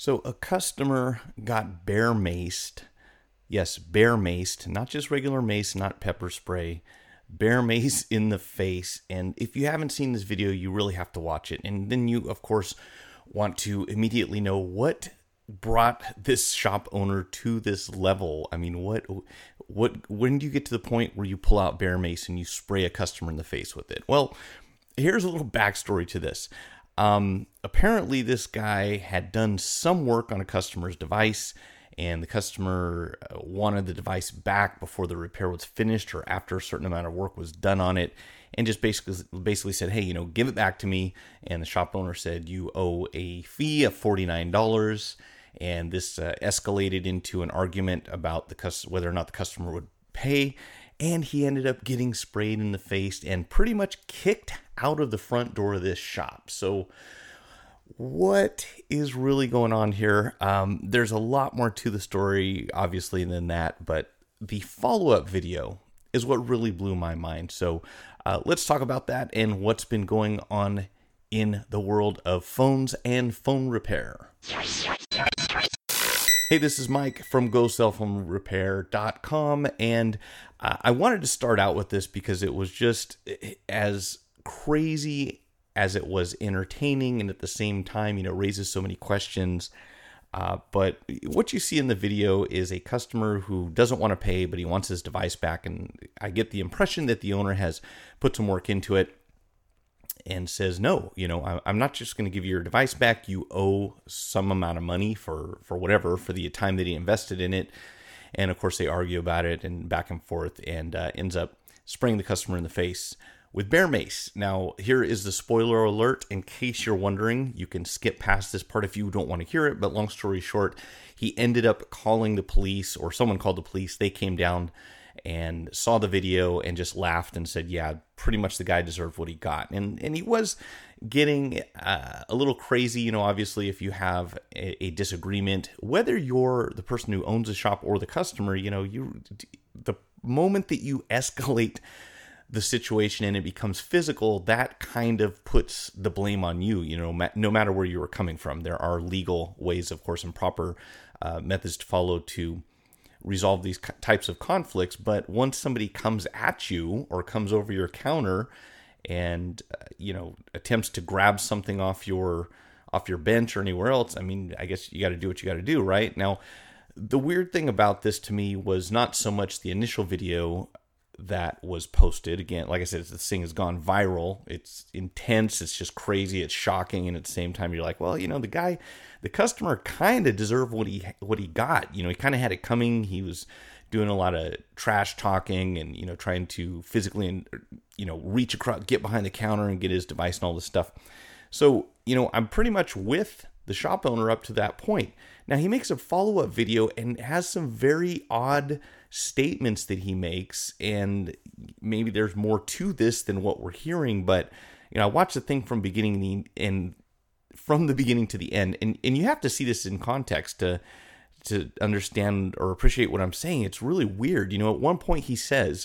So a customer got bear maced. Yes, bear maced, not just regular mace, not pepper spray. Bear mace in the face. And if you haven't seen this video, you really have to watch it. And then you, of course, want to immediately know what brought this shop owner to this level. I mean, when do you get to the point where you pull out bear mace and you spray a customer in the face with it? Well, here's a little backstory to this. Apparently this guy had done some work on a customer's device, and the customer wanted the device back before the repair was finished or after a certain amount of work was done on it, and just basically said, hey, give it back to me. And the shop owner said, you owe a fee of $49. And this escalated into an argument about whether or not the customer would pay. And he ended up getting sprayed in the face and pretty much kicked out of the front door of this shop. So what is really going on here? There's a lot more to the story, obviously, than that. But the follow-up video is what really blew my mind. So let's talk about that and what's been going on in the world of phones and phone repair. Hey, this is Mike from GoCellPhoneRepair.com, and I wanted to start out with this because it was just as crazy as it was entertaining, and at the same time, raises so many questions. But what you see in the video is a customer who doesn't want to pay, but he wants his device back, and I get the impression that the owner has put some work into it and says, no, I'm not just going to give you your device back. You owe some amount of money for the time that he invested in it. And of course they argue about it and back and forth, and ends up spraying the customer in the face with bear mace. Now, here is the spoiler alert. In case you're wondering, you can skip past this part if you don't want to hear it. But long story short, he ended up calling the police, or someone called the police. They came down and saw the video and just laughed and said, yeah, pretty much the guy deserved what he got. And he was getting a little crazy. Obviously, if you have a disagreement, whether you're the person who owns the shop or the customer, the moment that you escalate the situation and it becomes physical, that kind of puts the blame on you, no matter where you were coming from. There are legal ways, of course, and proper methods to follow to resolve these types of conflicts. But once somebody comes at you or comes over your counter and attempts to grab something off your bench or anywhere else, I mean, I guess you got to do what you got to do, right? Now, the weird thing about this to me was not so much the initial video that was posted. Again, like I said, this thing has gone viral. It's intense. It's just crazy. It's shocking. And at the same time, you're like, well, the customer kind of deserved what he got. He kind of had it coming. He was doing a lot of trash talking and, trying to physically and, reach across, get behind the counter and get his device and all this stuff. So, I'm pretty much with the shop owner up to that point. Now, he makes a follow-up video and has some very odd statements that he makes, and maybe there's more to this than what we're hearing, but I watched the thing from the beginning to the end, and you have to see this in context to understand or appreciate what I'm saying. It's really weird. At one point he says,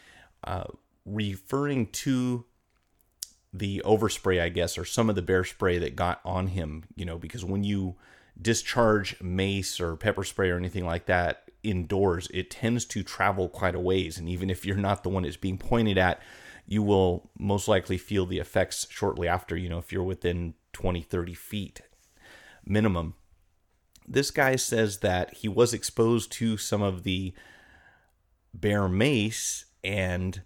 referring to the overspray, I guess, or some of the bear spray that got on him, because when you discharge mace or pepper spray or anything like that indoors, it tends to travel quite a ways. And even if you're not the one that's being pointed at, you will most likely feel the effects shortly after, if you're within 20, 30 feet minimum. This guy says that he was exposed to some of the bear mace and,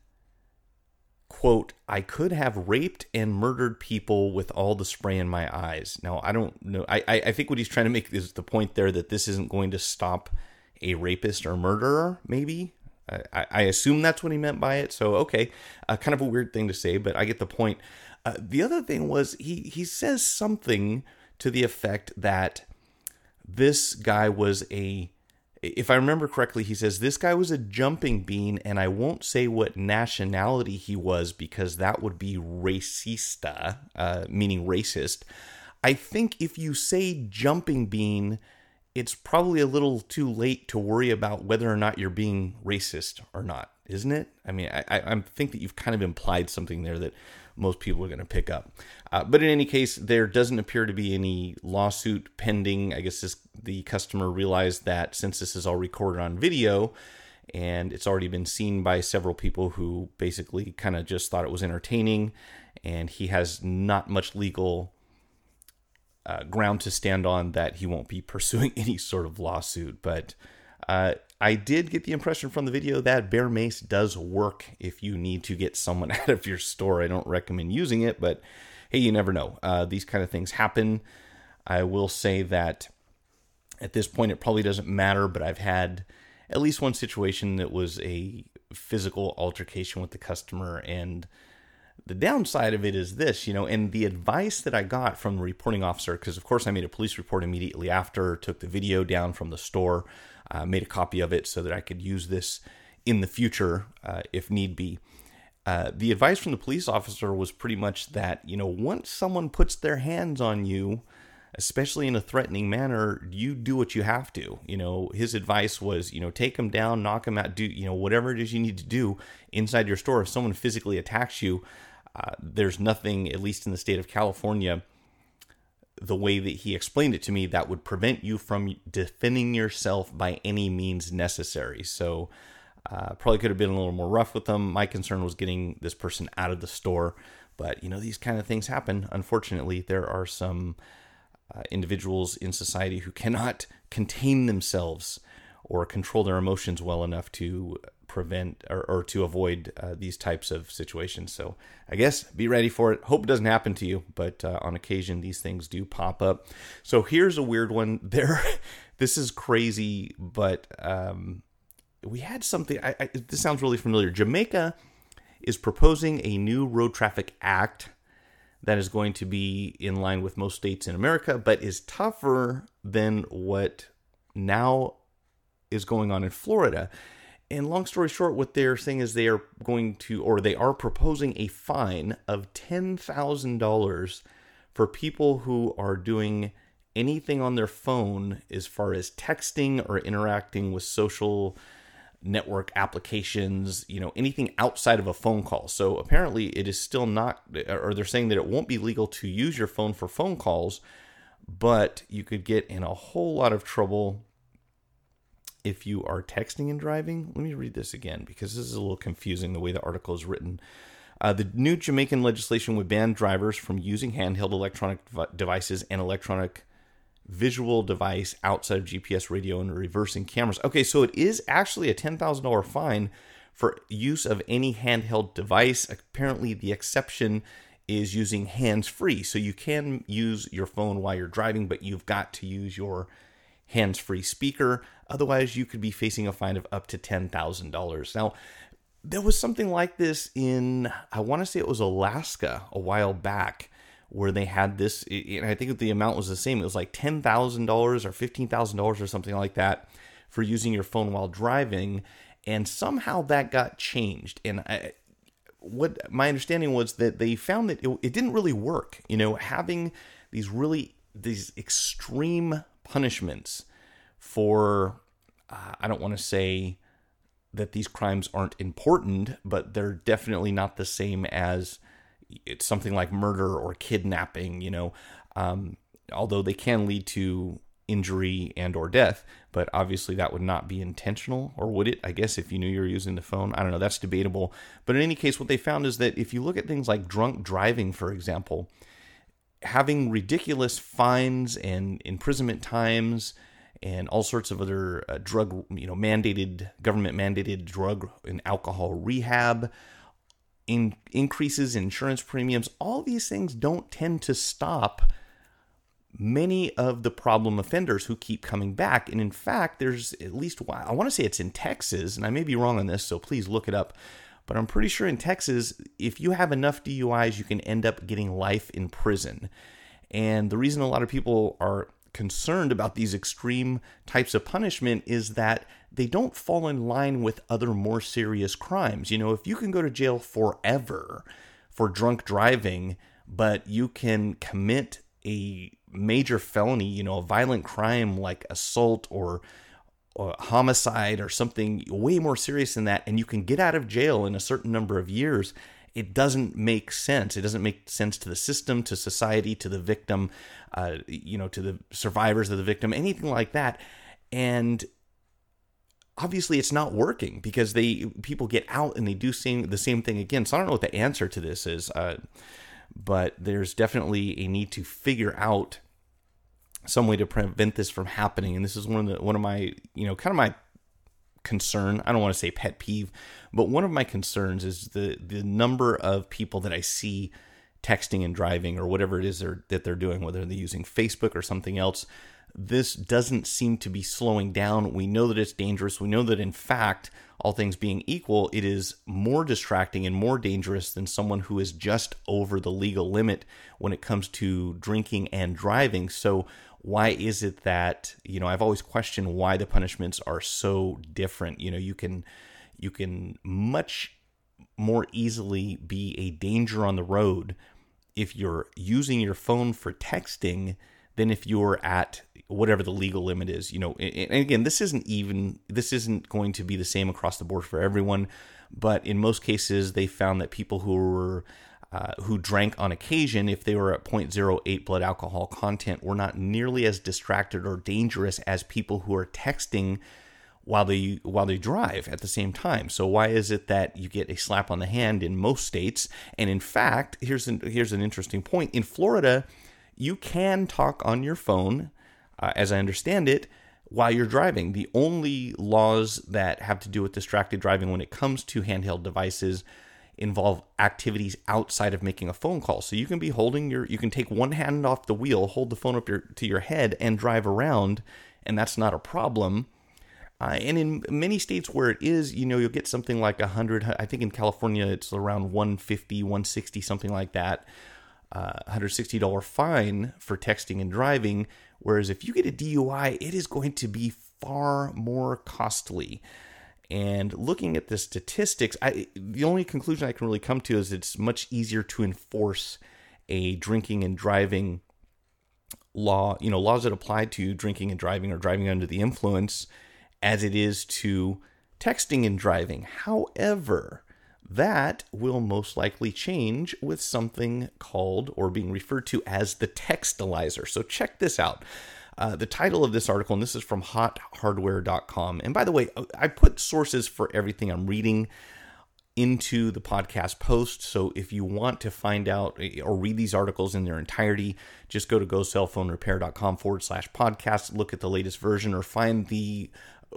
quote, I could have raped and murdered people with all the spray in my eyes. Now, I don't know. I think what he's trying to make is the point there that this isn't going to stop a rapist or murderer, maybe. I assume that's what he meant by it. So, okay, kind of a weird thing to say, but I get the point. The other thing was he says something to the effect that this guy was if I remember correctly, he says this guy was a jumping bean, and I won't say what nationality he was because that would be racista, meaning racist. I think if you say jumping bean, it's probably a little too late to worry about whether or not you're being racist or not, isn't it? I mean, I think that you've kind of implied something there that most people are going to pick up. But in any case, there doesn't appear to be any lawsuit pending. I guess the customer realized that since this is all recorded on video and it's already been seen by several people who basically kind of just thought it was entertaining, and he has not much legal ground to stand on, that he won't be pursuing any sort of lawsuit. But I did get the impression from the video that bear mace does work if you need to get someone out of your store. I don't recommend using it, but hey, you never know. These kind of things happen. I will say that at this point, it probably doesn't matter, but I've had at least one situation that was a physical altercation with the customer. And the downside of it is this, and the advice that I got from the reporting officer, because of course I made a police report immediately after, took the video down from the store, made a copy of it so that I could use this in the future if need be. The advice from the police officer was pretty much that, once someone puts their hands on you, especially in a threatening manner, you do what you have to. His advice was, take them down, knock them out, do, whatever it is you need to do inside your store. If someone physically attacks you, there's nothing, at least in the state of California, the way that he explained it to me, that would prevent you from defending yourself by any means necessary. So probably could have been a little more rough with them. My concern was getting this person out of the store. But, these kind of things happen. Unfortunately, there are some individuals in society who cannot contain themselves or control their emotions well enough to prevent or to avoid these types of situations. So I guess be ready for it. Hope it doesn't happen to you, but on occasion these things do pop up. So here's a weird one. This is crazy, but we had something. This sounds really familiar. Jamaica is proposing a new road traffic act that is going to be in line with most states in America, but is tougher than what now is going on in Florida. And long story short, what they're saying is they are proposing a fine of $10,000 for people who are doing anything on their phone as far as texting or interacting with social network applications, anything outside of a phone call. So apparently it is still not, or they're saying that it won't be legal to use your phone for phone calls, but you could get in a whole lot of trouble if you are texting and driving. Let me read this again because this is a little confusing the way the article is written. The new Jamaican legislation would ban drivers from using handheld electronic devices and electronic visual device outside of GPS, radio, and reversing cameras. Okay, so it is actually a $10,000 fine for use of any handheld device. Apparently, the exception is using hands-free. So you can use your phone while you're driving, but you've got to use your hands-free speaker. Otherwise, you could be facing a fine of up to $10,000. Now, there was something like this in, I want to say it was Alaska a while back, where they had this, and I think the amount was the same. It was like $10,000 or $15,000 or something like that for using your phone while driving. And somehow that got changed. And what my understanding was that they found that it didn't really work. Having these extreme punishments for, I don't want to say that these crimes aren't important, but they're definitely not the same as it's something like murder or kidnapping, although they can lead to injury and or death, but obviously that would not be intentional, or would it? I guess if you knew you were using the phone, I don't know, that's debatable. But in any case, what they found is that if you look at things like drunk driving, for example, having ridiculous fines and imprisonment times and all sorts of other government mandated drug and alcohol rehab, increases in insurance premiums, all these things don't tend to stop many of the problem offenders who keep coming back. And in fact, there's at least, I want to say it's in Texas, and I may be wrong on this, so please look it up, but I'm pretty sure in Texas, if you have enough DUIs, you can end up getting life in prison. And the reason a lot of people are concerned about these extreme types of punishment is that they don't fall in line with other more serious crimes. If you can go to jail forever for drunk driving, but you can commit a major felony, a violent crime like assault or homicide or something way more serious than that, and you can get out of jail in a certain number of years it doesn't make sense. It doesn't make sense to the system, to society, to the victim, to the survivors of the victim, anything like that. And obviously it's not working because people get out and they do the same thing again. So I don't know what the answer to this is, but there's definitely a need to figure out some way to prevent this from happening. And this is one of my, kind of my concern. I don't want to say pet peeve, but one of my concerns is the number of people that I see texting and driving or whatever it is that they're doing, whether they're using Facebook or something else. This doesn't seem to be slowing down. We know that it's dangerous. We know that, in fact, all things being equal, it is more distracting and more dangerous than someone who is just over the legal limit when it comes to drinking and driving. So why is it that, I've always questioned why the punishments are so different. You can much more easily be a danger on the road if you're using your phone for texting than if you're at whatever the legal limit is. And again, this isn't going to be the same across the board for everyone, but in most cases, they found that people who drank on occasion, if they were at 0.08 blood alcohol content, were not nearly as distracted or dangerous as people who are texting while they drive at the same time. So why is it that you get a slap on the hand in most states? And in fact, here's an interesting point. In Florida, you can talk on your phone, as I understand it, while you're driving. The only laws that have to do with distracted driving when it comes to handheld devices involve activities outside of making a phone call. So you can be you can take one hand off the wheel, hold the phone up to your head, and drive around, and that's not a problem. And in many states where it is, you'll get something like 100. I think in California it's around 150, 160, something like that. $160 fine for texting and driving, whereas if you get a DUI, it is going to be far more costly. And looking at the statistics, the only conclusion I can really come to is it's much easier to enforce a drinking and driving law, laws that apply to drinking and driving or driving under the influence, as it is to texting and driving. However, that will most likely change with something called or being referred to as the textilizer. So check this out. The title of this article, and this is from hothardware.com. And by the way, I put sources for everything I'm reading into the podcast post. So if you want to find out or read these articles in their entirety, just go to gocellphonerepair.com/podcast, look at the latest version, or find the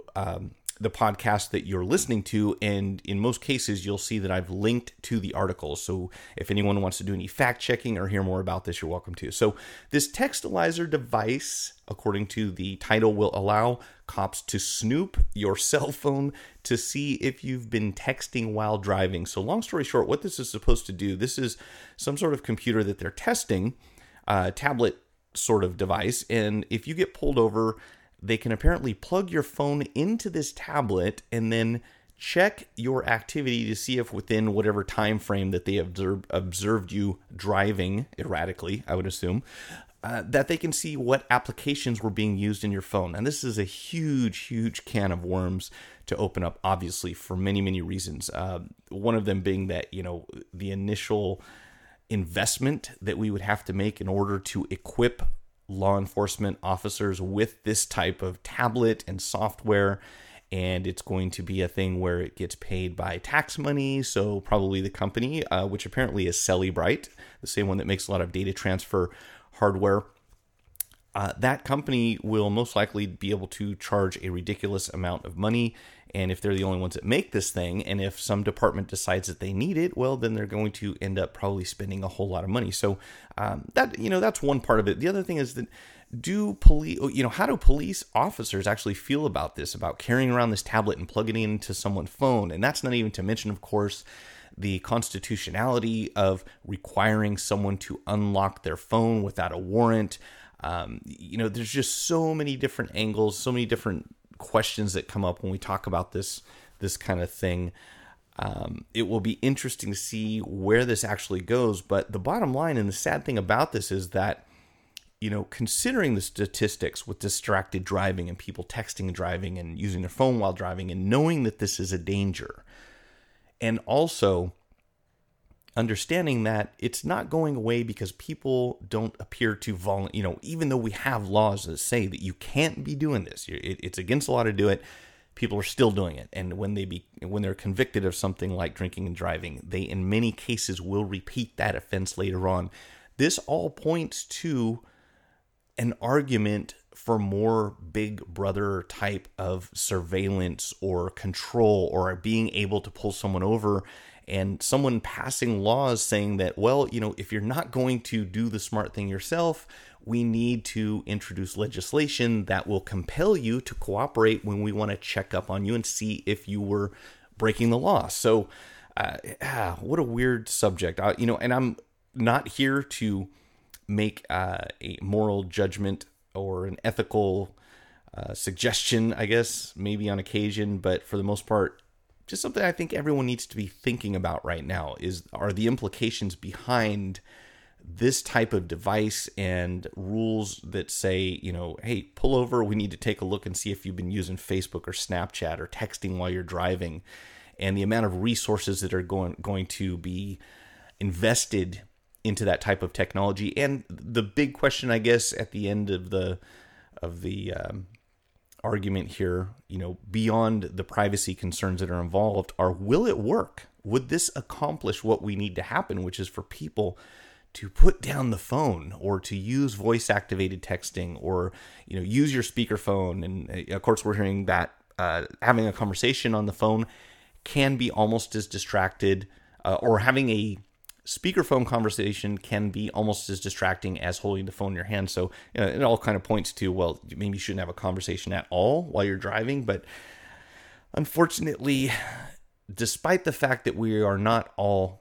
podcast that you're listening to, and in most cases you'll see that I've linked to the articles. So if anyone wants to do any fact checking or hear more about this, you're welcome to. So this textilizer device, according to the title, will allow cops to snoop your cell phone to see if you've been texting while driving. So long story short, what this is supposed to do, this is some sort of computer that they're testing, tablet sort of device, and if you get pulled over, they can apparently plug your phone into this tablet and then check your activity to see if within whatever time frame that they observed you driving erratically, I would assume, that they can see what applications were being used in your phone. And this is a huge, huge can of worms to open up, obviously, for many, many reasons. One of them being that, the initial investment that we would have to make in order to equip law enforcement officers with this type of tablet and software, and it's going to be a thing where it gets paid by tax money. So probably the company, which apparently is Cellebrite, the same one that makes a lot of data transfer hardware, that company will most likely be able to charge a ridiculous amount of money. And if they're the only ones that make this thing, and if some department decides that they need it, well, then they're going to end up probably spending a whole lot of money. So that's one part of it. The other thing is that how do police officers actually feel about this, about carrying around this tablet and plugging it into someone's phone? And that's not even to mention, of course, the constitutionality of requiring someone to unlock their phone without a warrant. There's just so many different angles, so many different questions that come up when we talk about this kind of thing. It will be interesting to see where this actually goes. But the bottom line, and the sad thing about this, is that, considering the statistics with distracted driving and people texting and driving and using their phone while driving, and knowing that this is a danger, and also understanding that it's not going away because people don't appear to even though we have laws that say that you can't be doing this, it's against the law to do it, people are still doing it. And when they're convicted of something like drinking and driving, they in many cases will repeat that offense later on. This all points to an argument for more Big Brother type of surveillance or control, or being able to pull someone over, and someone passing laws saying that, well, if you're not going to do the smart thing yourself, we need to introduce legislation that will compel you to cooperate when we want to check up on you and see if you were breaking the law. So, what a weird subject. And I'm not here to make a moral judgment or an ethical suggestion, I guess, maybe on occasion, but for the most part, just something I think everyone needs to be thinking about right now are the implications behind this type of device and rules that say, hey, pull over, we need to take a look and see if you've been using Facebook or Snapchat or texting while you're driving, and the amount of resources that are going to be invested into that type of technology. And the big question, I guess, at the end of the argument here, beyond the privacy concerns that are involved, will it work? Would this accomplish what we need to happen, which is for people to put down the phone or to use voice activated texting, or use your speakerphone? And of course, we're hearing that having a conversation on the phone can be almost as distracted, or having a speakerphone conversation can be almost as distracting as holding the phone in your hand. So it all kind of points to, well, maybe you shouldn't have a conversation at all while you're driving. But unfortunately, despite the fact that we are not all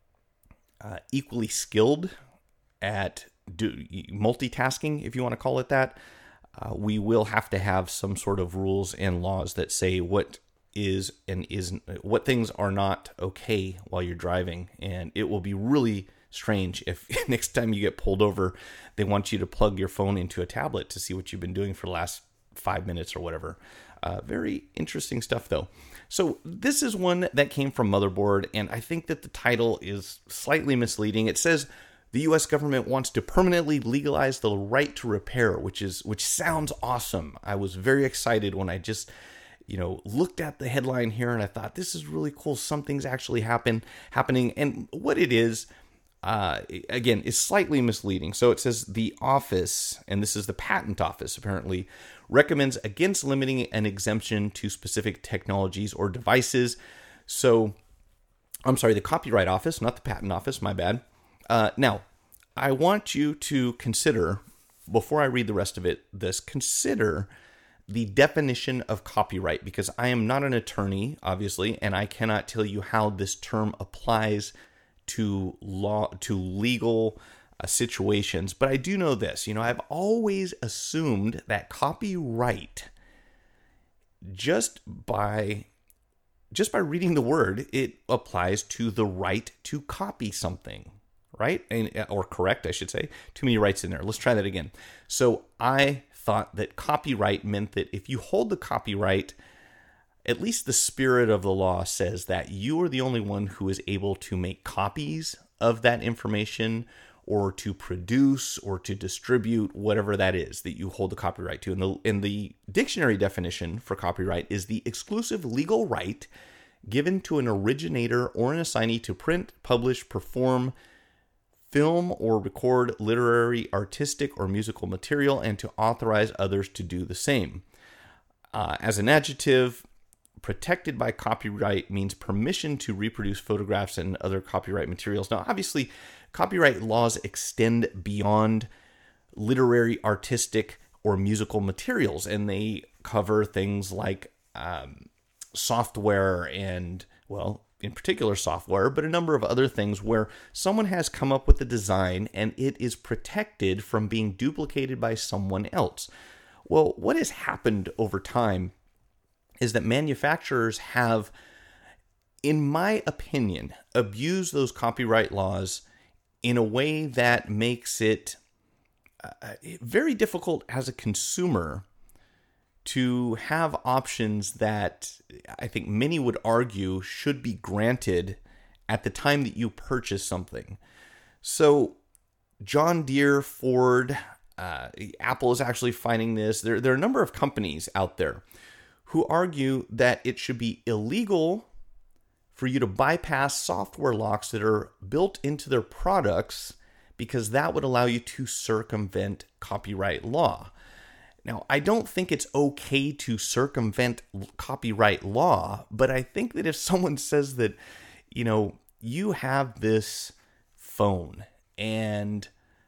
equally skilled at multitasking, if you want to call it that, we will have to have some sort of rules and laws that say what is and isn't, what things are not okay while you're driving. And it will be really strange if next time you get pulled over, they want you to plug your phone into a tablet to see what you've been doing for the last 5 minutes or whatever. Very interesting stuff, though. So this is one that came from Motherboard, and I think that the title is slightly misleading. It says the U.S. government wants to permanently legalize the right to repair, which sounds awesome. I was very excited when I just looked at the headline here, and I thought, this is really cool. Something's actually happening. And what it is, again, is slightly misleading. So it says the office, and this is the patent office apparently, recommends against limiting an exemption to specific technologies or devices. So, I'm sorry, the Copyright Office, not the Patent Office, my bad. Now, I want you to consider, before I read the rest of it, consider the definition of copyright, because I am not an attorney, obviously, and I cannot tell you how this term applies to legal situations. But I do know this, I've always assumed that copyright, just by reading the word, it applies to the right to copy something, right? Or correct, I should say. Too many rights in there. Let's try that again. So I thought that copyright meant that if you hold the copyright, at least the spirit of the law says that you are the only one who is able to make copies of that information, or to produce or to distribute whatever that is that you hold the copyright to. And the dictionary definition for copyright is the exclusive legal right given to an originator or an assignee to print, publish, perform, film or record literary, artistic, or musical material, and to authorize others to do the same. As an adjective, protected by copyright means permission to reproduce photographs and other copyright materials. Now, obviously, copyright laws extend beyond literary, artistic, or musical materials, and they cover things like software and, well, in particular software, but a number of other things where someone has come up with a design and it is protected from being duplicated by someone else. Well, what has happened over time is that manufacturers have, in my opinion, abused those copyright laws in a way that makes it very difficult as a consumer to have options that I think many would argue should be granted at the time that you purchase something. So John Deere, Ford, Apple is actually fighting this. There are a number of companies out there who argue that it should be illegal for you to bypass software locks that are built into their products because that would allow you to circumvent copyright law. Now, I don't think it's okay to circumvent copyright law, but I think that if someone says that, you have this phone and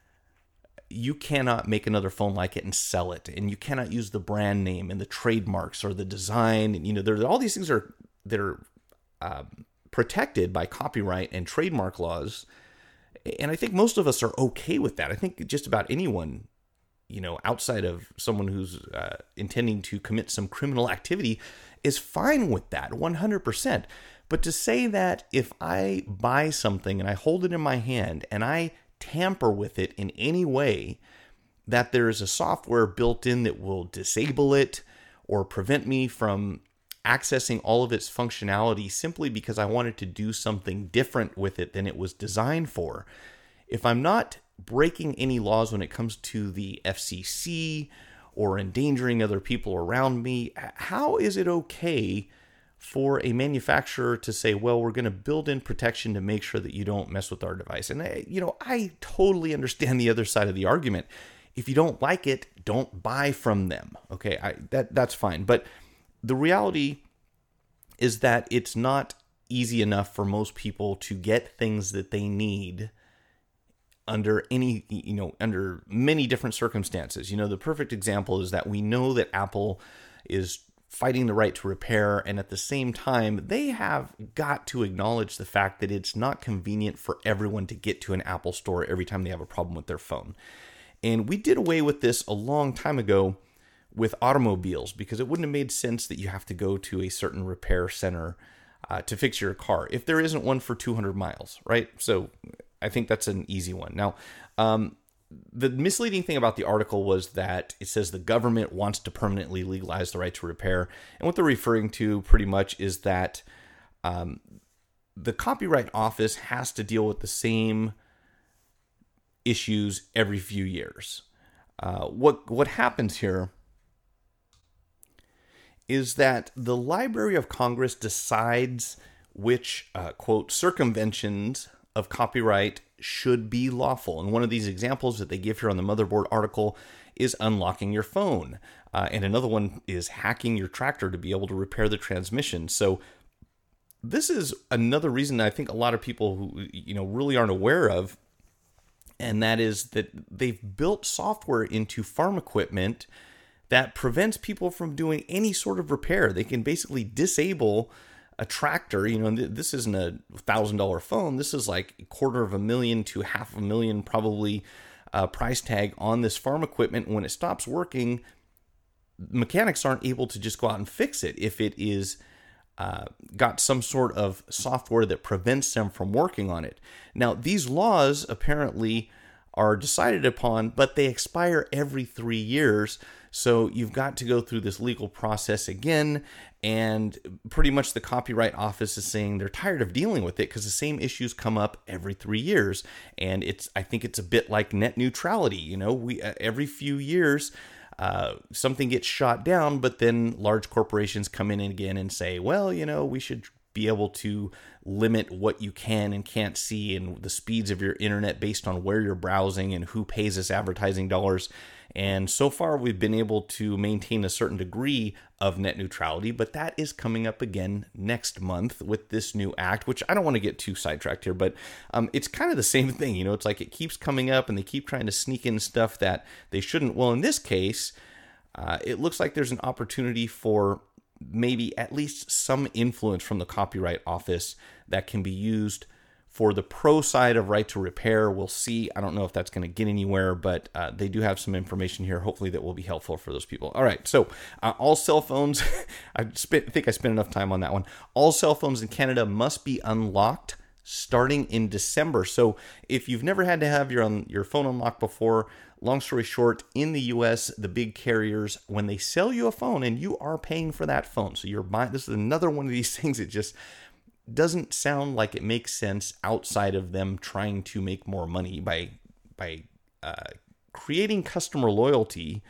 you cannot make another phone like it and sell it, and you cannot use the brand name and the trademarks or the design, and there all these things that are protected by copyright and trademark laws, and I think most of us are okay with that. I think just about anyone, outside of someone who's intending to commit some criminal activity, is fine with that 100%. But to say that if I buy something and I hold it in my hand and I tamper with it in any way, that there is a software built in that will disable it or prevent me from accessing all of its functionality simply because I wanted to do something different with it than it was designed for. If I'm not breaking any laws when it comes to the FCC or endangering other people around me, how is it okay for a manufacturer to say, well, we're going to build in protection to make sure that you don't mess with our device? And I totally understand the other side of the argument. If you don't like it, don't buy from them. Okay, that's fine. But the reality is that it's not easy enough for most people to get things that they need under under many different circumstances. The perfect example is that we know that Apple is fighting the right to repair, and at the same time, they have got to acknowledge the fact that it's not convenient for everyone to get to an Apple store every time they have a problem with their phone. And we did away with this a long time ago with automobiles, because it wouldn't have made sense that you have to go to a certain repair center to fix your car if there isn't one for 200 miles, right? So I think that's an easy one. Now, the misleading thing about the article was that it says the government wants to permanently legalize the right to repair. And what they're referring to pretty much is that the Copyright Office has to deal with the same issues every few years. What happens here is that the Library of Congress decides which, quote, circumventions of copyright should be lawful. And one of these examples that they give here on the Motherboard article is unlocking your phone. And another one is hacking your tractor to be able to repair the transmission. So this is another reason I think a lot of people who, really aren't aware of, and that is that they've built software into farm equipment that prevents people from doing any sort of repair. They can basically disable a tractor. This isn't a $1,000 phone. This is like $250,000 to $500,000 probably price tag on this farm equipment. When it stops working, mechanics aren't able to just go out and fix it if it is got some sort of software that prevents them from working on it. Now, these laws apparently are decided upon, but they expire every 3 years. So you've got to go through this legal process again, and pretty much the Copyright Office is saying they're tired of dealing with it because the same issues come up every 3 years. And I think it's a bit like net neutrality. We every few years something gets shot down, but then large corporations come in again and say, well, we should be able to limit what you can and can't see and the speeds of your internet based on where you're browsing and who pays us advertising dollars. And so far, we've been able to maintain a certain degree of net neutrality, but that is coming up again next month with this new act, which I don't want to get too sidetracked here, but it's kind of the same thing. It's like it keeps coming up and they keep trying to sneak in stuff that they shouldn't. Well, in this case, it looks like there's an opportunity for maybe at least some influence from the Copyright Office that can be used for the pro side of right to repair. We'll see. I don't know if that's going to get anywhere, but they do have some information here, hopefully, that will be helpful for those people. All right, so all cell phones, I think I spent enough time on that one. All cell phones in Canada must be unlocked starting in December. So if you've never had to have your phone unlocked before, long story short, in the US, the big carriers, when they sell you a phone, and you are paying for that phone, so you're buying, this is another one of these things that just doesn't sound like it makes sense outside of them trying to make more money by creating customer loyalty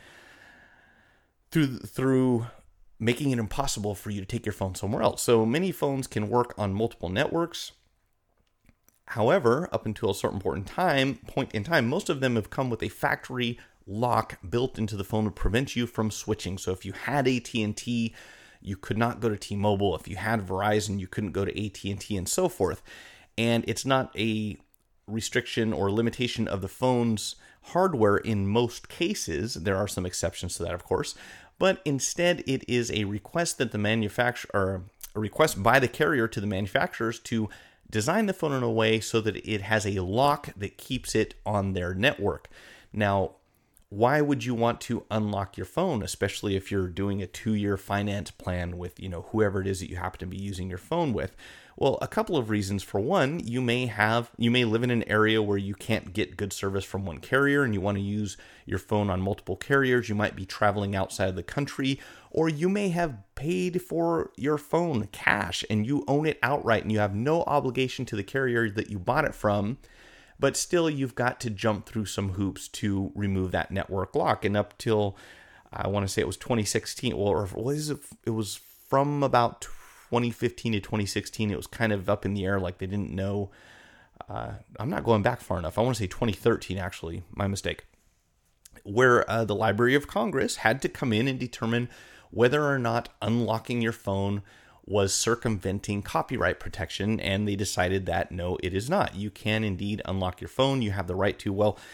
through making it impossible for you to take your phone somewhere else. So many phones can work on multiple networks. However, up until a certain point in time, most of them have come with a factory lock built into the phone to prevent you from switching. So if you had AT&T, you could not go to T-Mobile. If you had Verizon, you couldn't go to AT&T, and so forth. And it's not a restriction or limitation of the phone's hardware in most cases. There are some exceptions to that, of course. But instead, it is a request that a request by the carrier to the manufacturers to design the phone in a way so that it has a lock that keeps it on their network. Now, why would you want to unlock your phone, especially if you're doing a 2-year finance plan with, whoever it is that you happen to be using your phone with? Well, a couple of reasons. For one, you may live in an area where you can't get good service from one carrier and you want to use your phone on multiple carriers. You might be traveling outside of the country, or you may have paid for your phone cash and you own it outright and you have no obligation to the carrier that you bought it from, but still you've got to jump through some hoops to remove that network lock. And up till, I want to say it was 2016, or it was from about 2015 to 2016, it was kind of up in the air, like they didn't know. I'm not going back far enough. I want to say 2013, actually, my mistake, where the Library of Congress had to come in and determine whether or not unlocking your phone was circumventing copyright protection, and they decided that no, it is not. You can indeed unlock your phone. You have the right to. Well,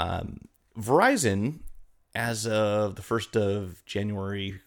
Verizon, as of the 1st of January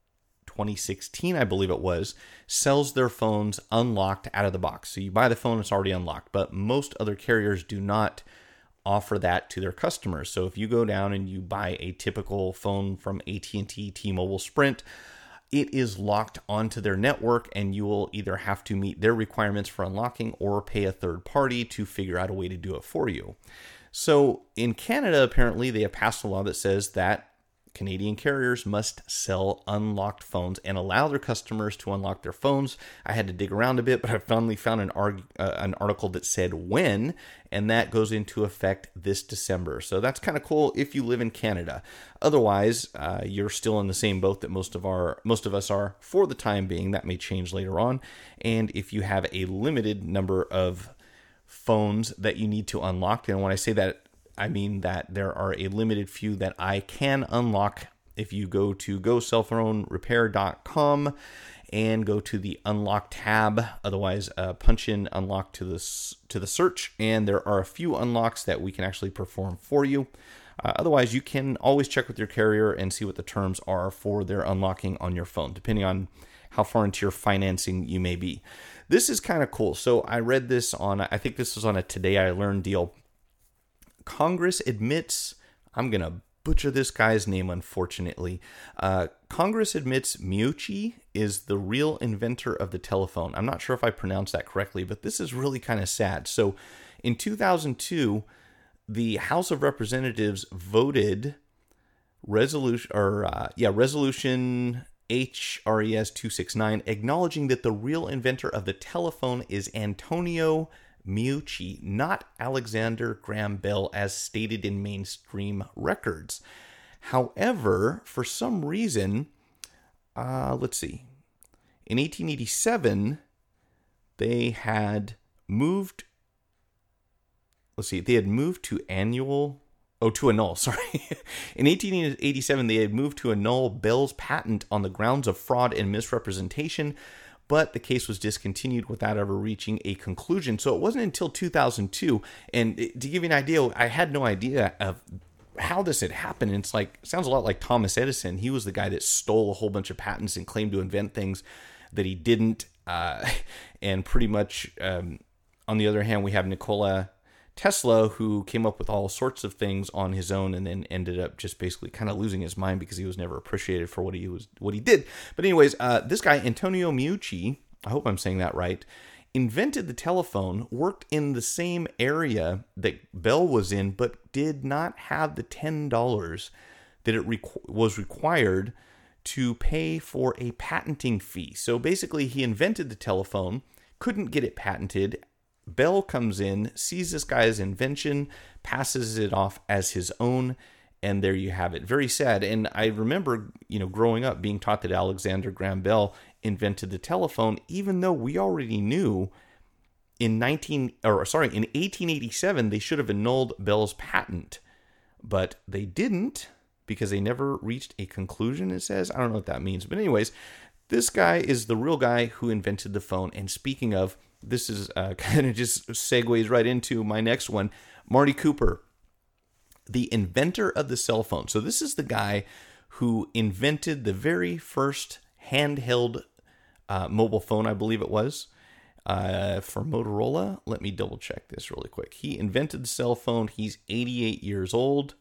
2016, I believe it was, sells their phones unlocked out of the box. So you buy the phone, it's already unlocked. But most other carriers do not offer that to their customers. So if you go down and you buy a typical phone from AT&T, T-Mobile, Sprint, it is locked onto their network, and you will either have to meet their requirements for unlocking or pay a third party to figure out a way to do it for you. So in Canada, apparently, they have passed a law that says that Canadian carriers must sell unlocked phones and allow their customers to unlock their phones. I had to dig around a bit, but I finally found an article that said when, and that goes into effect this December. So that's kind of cool if you live in Canada. Otherwise, you're still in the same boat that most of us are for the time being. That may change later on. And if you have a limited number of phones that you need to unlock, and when I say that, I mean that there are a limited few that I can unlock. If you go to gocellphonerepair.com and go to the unlock tab, otherwise punch in unlock to the search, and there are a few unlocks that we can actually perform for you. Otherwise, you can always check with your carrier and see what the terms are for their unlocking on your phone, depending on how far into your financing you may be. This is kind of cool. So I read this on, I think this was on a Today I Learned deal. Congress admits, I'm going to butcher this guy's name, unfortunately. Congress admits Meucci is the real inventor of the telephone. I'm not sure if I pronounced that correctly, but this is really kind of sad. So in 2002, the House of Representatives voted resolution HRES 269, acknowledging that the real inventor of the telephone is Antonio Meucci, not Alexander Graham Bell, as stated in mainstream records. However, for some reason, let's see. In 1887, they had moved. They had moved to annul. Sorry. In 1887, they had moved to annul Bell's patent on the grounds of fraud and misrepresentation, but the case was discontinued without ever reaching a conclusion. So it wasn't until 2002, and to give you an idea, I had no idea of how this had happened. It's like, sounds a lot like Thomas Edison. He was the guy that stole a whole bunch of patents and claimed to invent things that he didn't. And pretty much, on the other hand, we have Nikola Tesla, who came up with all sorts of things on his own and then ended up just basically kind of losing his mind because he was never appreciated for what he did. But anyways, this guy, Antonio Meucci, I hope I'm saying that right, invented the telephone, worked in the same area that Bell was in, but did not have the $10 that it was required to pay for a patenting fee. So basically, he invented the telephone, couldn't get it patented. Bell comes in, sees this guy's invention, passes it off as his own, and there you have it. Very sad. And I remember, growing up being taught that Alexander Graham Bell invented the telephone, even though we already knew in 1887 they should have annulled Bell's patent, but they didn't because they never reached a conclusion. It says, I don't know what that means, but anyways, this guy is the real guy who invented the phone. And speaking of, this is kind of just segues right into my next one. Marty Cooper, the inventor of the cell phone. So this is the guy who invented the very first handheld mobile phone, I believe it was, for Motorola. Let me double check this really quick. He invented the cell phone. He's 88 years old.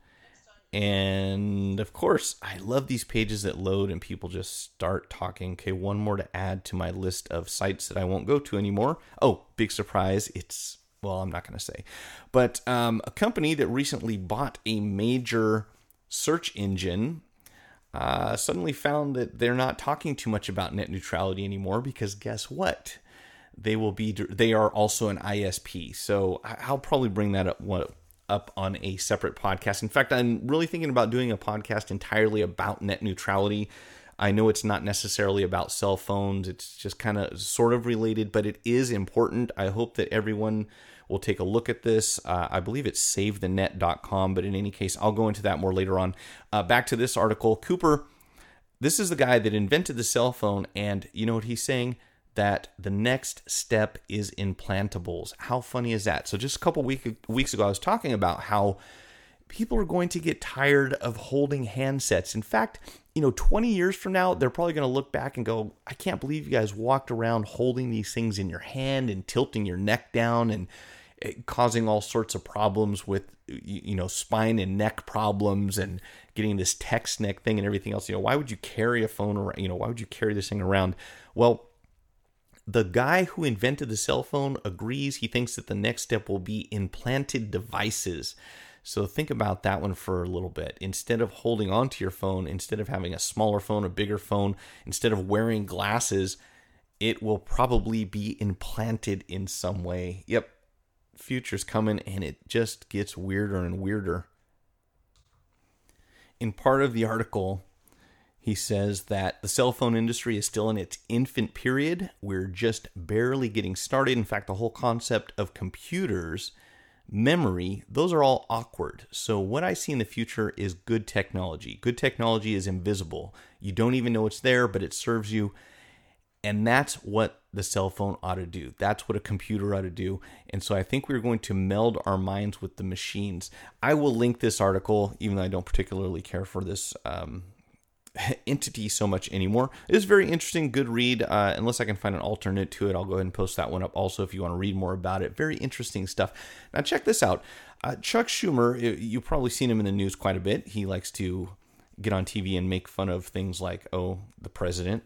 And of course, I love these pages that load and people just start talking. Okay, one more to add to my list of sites that I won't go to anymore. Oh, big surprise. I'm not going to say. But a company that recently bought a major search engine suddenly found that they're not talking too much about net neutrality anymore because guess what? They are also an ISP. So I'll probably bring that up on a separate podcast. In fact, I'm really thinking about doing a podcast entirely about net neutrality. I know it's not necessarily about cell phones. It's just kind of sort of related, but it is important. I hope that everyone will take a look at this. I believe it's savethenet.com, but in any case, I'll go into that more later on. Back to this article. Cooper, this is the guy that invented the cell phone, and you know what he's saying? That the next step is implantables. How funny is that? So just a couple weeks ago, I was talking about how people are going to get tired of holding handsets. In fact, 20 years from now, they're probably going to look back and go, I can't believe you guys walked around holding these things in your hand and tilting your neck down and causing all sorts of problems with, spine and neck problems and getting this text neck thing and everything else. Why would you carry a phone around? Why would you carry this thing around? Well, the guy who invented the cell phone agrees. He thinks that the next step will be implanted devices. So think about that one for a little bit. Instead of holding onto your phone, instead of having a smaller phone, a bigger phone, instead of wearing glasses, it will probably be implanted in some way. Yep, future's coming, and it just gets weirder and weirder. In part of the article, he says that the cell phone industry is still in its infant period. We're just barely getting started. In fact, the whole concept of computers, memory, those are all awkward. So what I see in the future is good technology. Good technology is invisible. You don't even know it's there, but it serves you. And that's what the cell phone ought to do. That's what a computer ought to do. And so I think we're going to meld our minds with the machines. I will link this article, even though I don't particularly care for this entity so much anymore. It is very interesting, good read. Unless I can find an alternate to it, I'll go ahead and post that one up also if you want to read more about it. Very interesting stuff. Now check this out. Chuck Schumer, you've probably seen him in the news quite a bit. He likes to get on TV and make fun of things like, the president.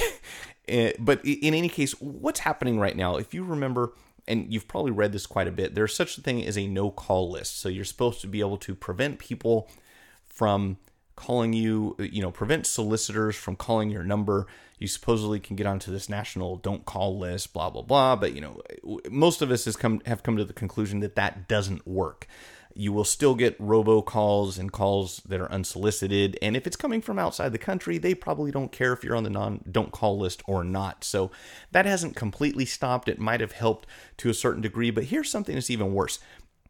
But in any case, what's happening right now, if you remember, and you've probably read this quite a bit, there's such a thing as a no-call list. So you're supposed to be able to prevent people from calling you, prevent solicitors from calling your number. You supposedly can get onto this national don't call list, blah, blah, blah. But, most of us have come to the conclusion that that doesn't work. You will still get robocalls and calls that are unsolicited. And if it's coming from outside the country, they probably don't care if you're on the don't call list or not. So that hasn't completely stopped. It might have helped to a certain degree. But here's something that's even worse.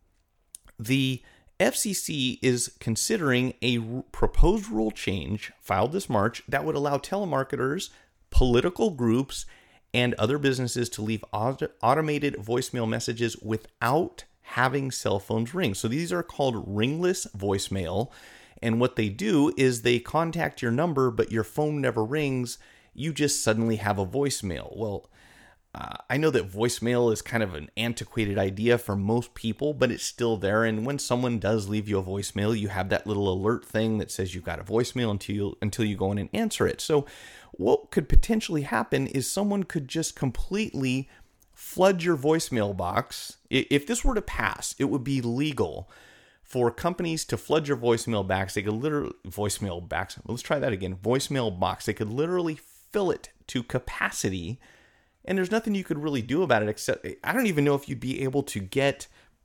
The FCC is considering a proposed rule change filed this March that would allow telemarketers, political groups, and other businesses to leave automated voicemail messages without having cell phones ring. So these are called ringless voicemail. And what they do is they contact your number, but your phone never rings. You just suddenly have a voicemail. Well, I know that voicemail is kind of an antiquated idea for most people, but it's still there. And when someone does leave you a voicemail, you have that little alert thing that says you've got a voicemail until you go in and answer it. So what could potentially happen is someone could just completely flood your voicemail box. If this were to pass, it would be legal for companies to flood your voicemail box. They could literally voicemail box. Let's try that again. Voicemail box. They could literally fill it to capacity And there's nothing you could really do about it, except I don't even know if you'd be able to get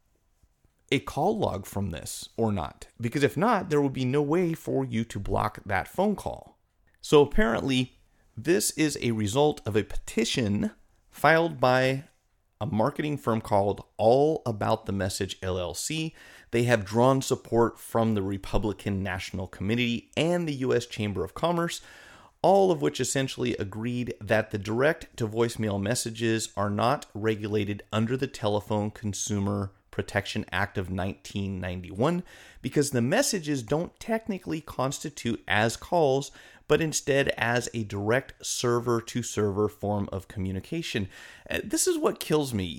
a call log from this or not. Because if not, there would be no way for you to block that phone call. So apparently, this is a result of a petition filed by a marketing firm called All About the Message LLC. They have drawn support from the Republican National Committee and the U.S. Chamber of Commerce, all of which essentially agreed that the direct-to-voicemail messages are not regulated under the Telephone Consumer Protection Act of 1991 because the messages don't technically constitute as calls, but instead as a direct server-to-server form of communication. This is what kills me.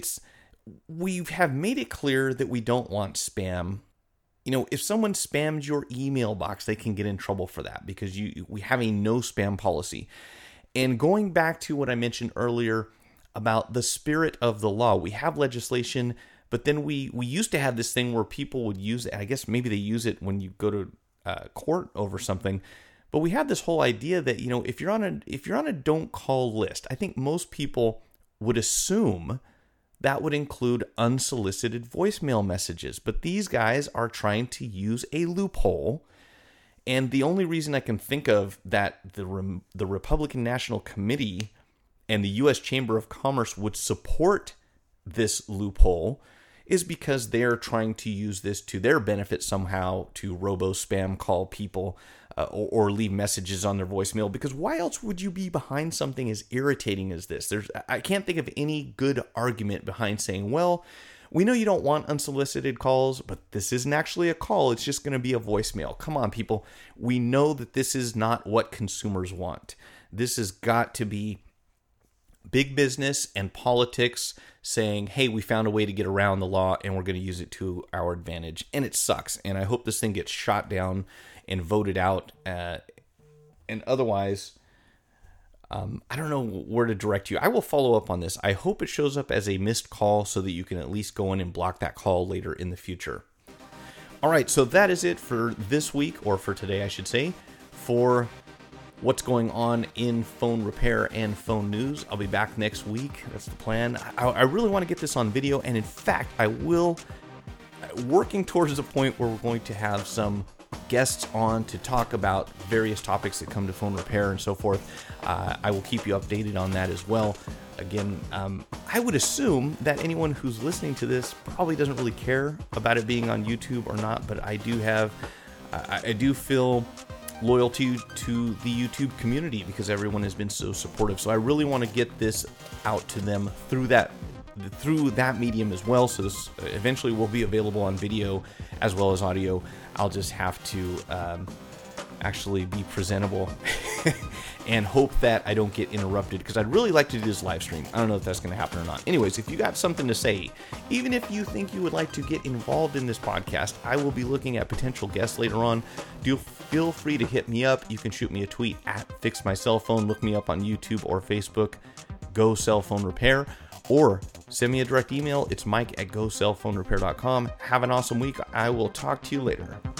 We have made it clear that we don't want spam. If someone spams your email box, they can get in trouble for that because we have a no spam policy. And going back to what I mentioned earlier about the spirit of the law, we have legislation, but then we used to have this thing where people would use it. I guess maybe they use it when you go to court over something. But we have this whole idea that, if you're on a don't call list, I think most people would assume that would include unsolicited voicemail messages. But these guys are trying to use a loophole. And the only reason I can think of that the Republican National Committee and the U.S. Chamber of Commerce would support this loophole is because they're trying to use this to their benefit somehow to robo-spam call people or leave messages on their voicemail. Because why else would you be behind something as irritating as this? I can't think of any good argument behind saying, well, we know you don't want unsolicited calls, but this isn't actually a call. It's just going to be a voicemail. Come on, people. We know that this is not what consumers want. This has got to be big business and politics saying, hey, we found a way to get around the law and we're going to use it to our advantage. And it sucks. And I hope this thing gets shot down and voted out. And otherwise, I don't know where to direct you. I will follow up on this. I hope it shows up as a missed call so that you can at least go in and block that call later in the future. All right, so that is it for this week, or for today, I should say, for what's going on in phone repair and phone news. I'll be back next week. That's the plan. I really want to get this on video, and in fact, I will, working towards the point where we're going to have some guests on to talk about various topics that come to phone repair and so forth. I will keep you updated on that as well. Again, I would assume that anyone who's listening to this probably doesn't really care about it being on YouTube or not, but I do feel loyalty to the YouTube community because everyone has been so supportive. So I really want to get this out to them through that medium as well. So this eventually will be available on video as well as audio. I'll just have to actually be presentable and hope that I don't get interrupted, because I'd really like to do this live stream. I don't know if that's going to happen or not. Anyways, if you got something to say, even if you think you would like to get involved in this podcast, I will be looking at potential guests later on. Feel free to hit me up. You can shoot me a tweet at Fix My Cell Phone. Look me up on YouTube or Facebook, Go Cell Phone Repair, or send me a direct email. It's Mike at GoCellPhoneRepair.com. Have an awesome week. I will talk to you later.